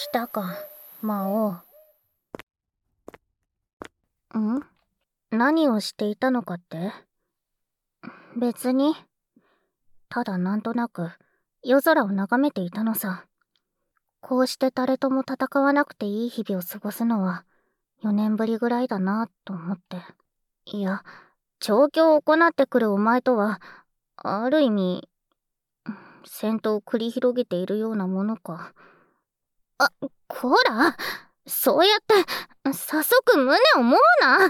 来たか、魔王。何をしていたのかって？別に。ただなんとなく夜空を眺めていたのさ。こうして誰とも戦わなくていい日々を過ごすのは4年ぶりぐらいだなと思って。いや、調教を行ってくるお前とは、ある意味、戦闘を繰り広げているようなものか。こら、そうやって早速胸をもうな。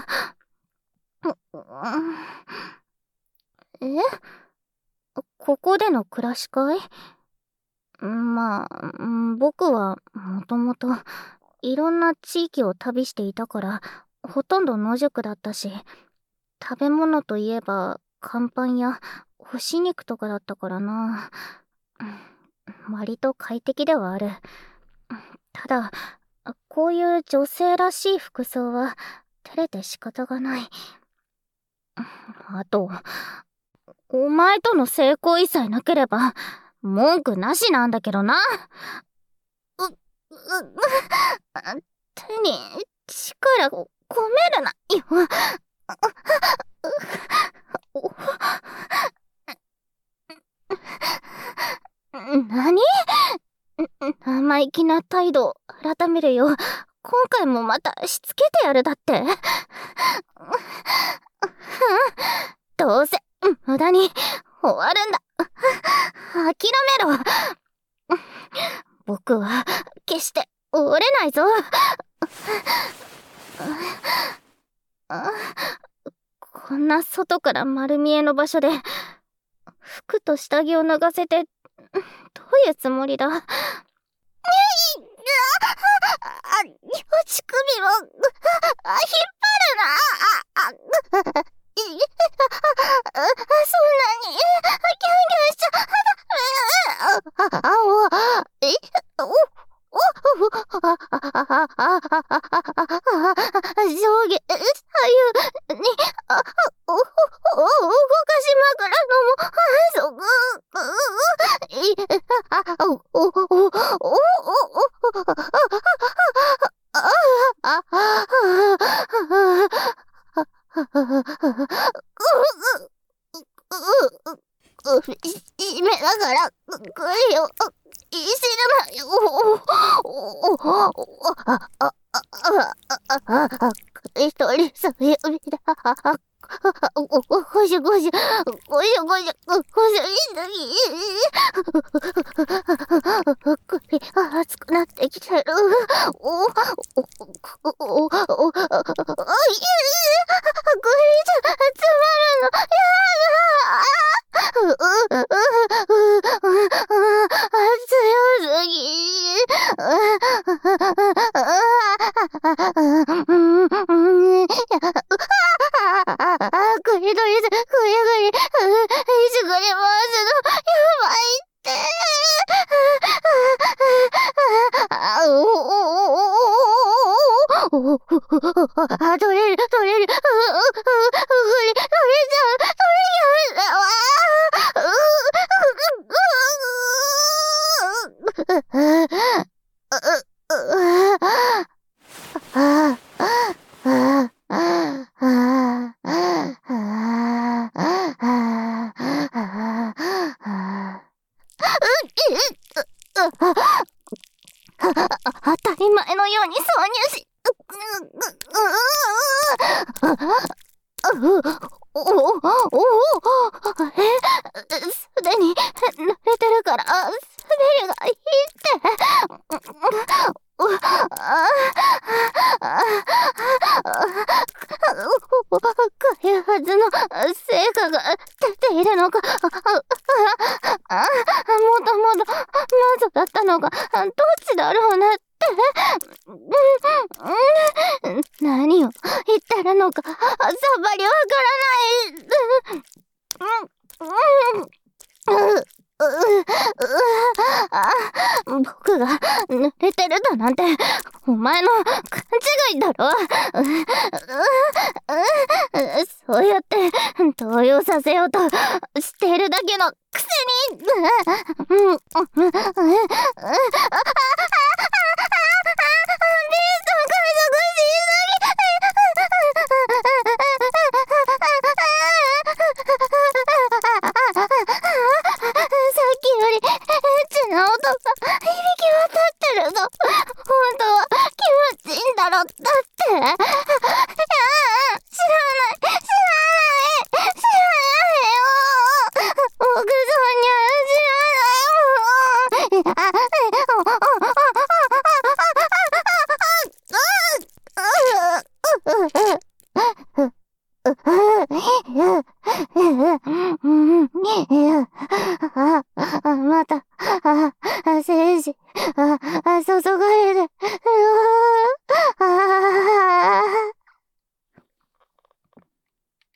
ここでの暮らしかい？まあ、僕はもともといろんな地域を旅していたからほとんど野宿だったし、食べ物といえば乾パンや干し肉とかだったからな。割と快適ではある。ただ、こういう女性らしい服装は照れて仕方がない。あと、お前との性行為さえなければ文句なしなんだけどな。手に力を込めるなよ。何？生意気な態度を改めるよ。今回もまたしつけてやるだって。どうせ無駄に終わるんだ。諦めろ。僕は決して折れないぞ。こんな外から丸見えの場所で服と下着を脱がせてどういうつもりだ？乳首を引っ張るな。そんなにキャンキャンしちゃ上下左右に動かしまくらのも反則。締めながら声をいじるなよ。一人そういう意味だ。ごしゅごしゅごしゅごしゅごしゅ首が熱くなってきてる。つまるのやだ。強すぎ。グリグリ、いじくり回すのやばいって。取れる、取れる。取れちゃう、取れちゃうわ。当たり前のように挿入し、すでに濡れてるから滑りがいいって。開発の成果が出ているのか、もともと謎だったのか、どっちだろうなって。何を言ってるのかさっぱりわからない。僕が濡れてるだなんてお前の勘違いだろ。そうやって動揺させようとしているだけのくせに。 きよりエッチな音が響き渡ってるぞ。本当は気持ちいいんだろ。だって。知らない。知らないよ。奥さんには知らないもん。